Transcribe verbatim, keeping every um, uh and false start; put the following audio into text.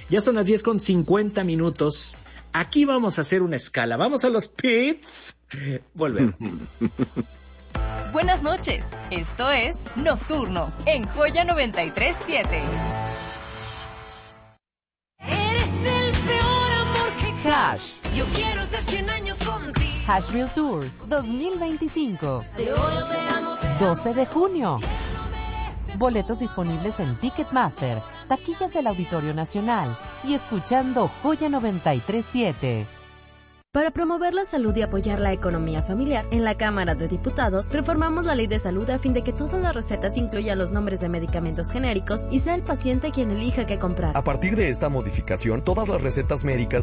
Ya son las diez con cincuenta minutos. Aquí vamos a hacer una escala. Vamos a los pits. Volvemos. Buenas noches. Esto es Nocturno en Joya noventa y tres punto siete. Eres el peor amor que Hash. Yo quiero ser cien años contigo. Hash Real Tour dos mil veinticinco. Te odio, te amo, te doce de junio. Boletos disponibles en Ticketmaster, taquillas del Auditorio Nacional y escuchando Joya noventa y tres punto siete. Para promover la salud y apoyar la economía familiar, en la Cámara de Diputados reformamos la Ley de Salud a fin de que todas las recetas incluyan los nombres de medicamentos genéricos y sea el paciente quien elija qué comprar. A partir de esta modificación, todas las recetas médicas